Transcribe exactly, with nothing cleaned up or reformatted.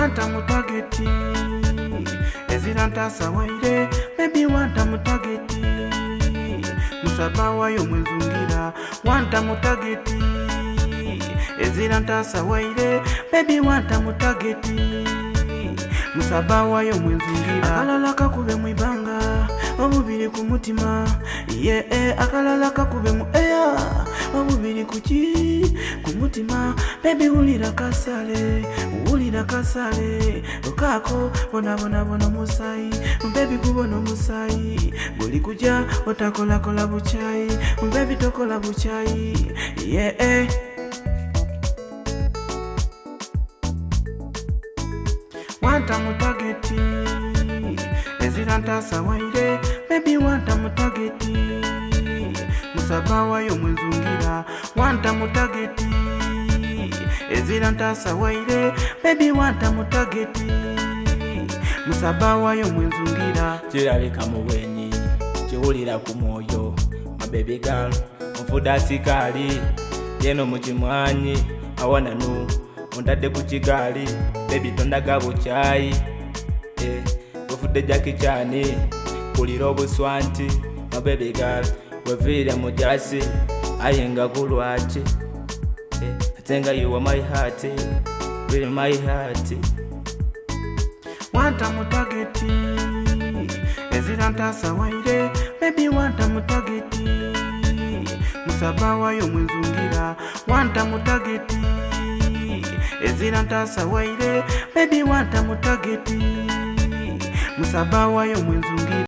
wanta mutageti ezira ntasa waire baby wanta mutageti musaba wayo mwenzungira wanta mutageti ezira ntasa waire baby wanta mutageti musaba wayo mwenzungira akalala kakube mwibanga obubiri ku mutima ye yeah, akalala kakube mu eya obubiri kuki ku mutima baby ulira kasale ulira kasale okako bona bona bona musai baby kubona musai goli kuja otakola kola buchai baby tokola buchai ye yeah. Wanta mutageti ezira ntasa waire baby wanta mutageti musaba wayo mwenzungira wanta mutageti ezira ntasa waire baby wanta mutageti musaba wayo mwenzungira kirabika mu bwenyi kiwulira ku mwoyo my baby girl mufuda sikali yeno mukimwanyi awana nu ondade ku kigali baby tondaga buchai eh ufude jaki chani kulira obuswanti my baby girl wevira mujasi ayenga kulwachi eh atenga you are my heart really my heart wanta mutageti ezira ntasa waire baby wanta mutageti musaba wayo mwenzungira wanta mutageti ezira ntasa waire baby wanta mutageti musaba wayo mwenzungira